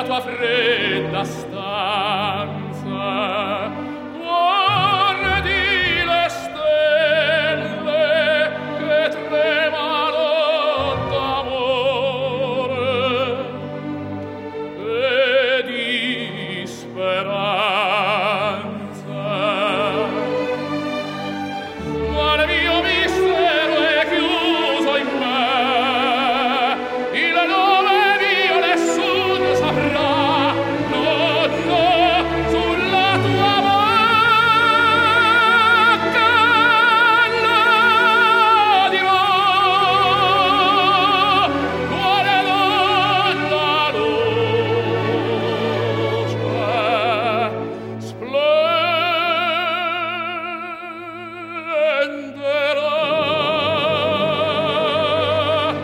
nella tua fredda stanza guardi le stelle che tremano d'amore e di speranza. Ma il mio mistero è chiuso in me, il nome mio nessun saprà. No, no, sulla tua bocca la dirò. Quale donna luce splenderà.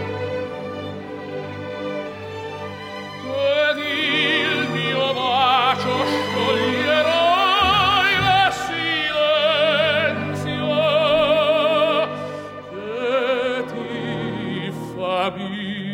Ed il mio bacio scioglierà il silenzio che ti fa vivere.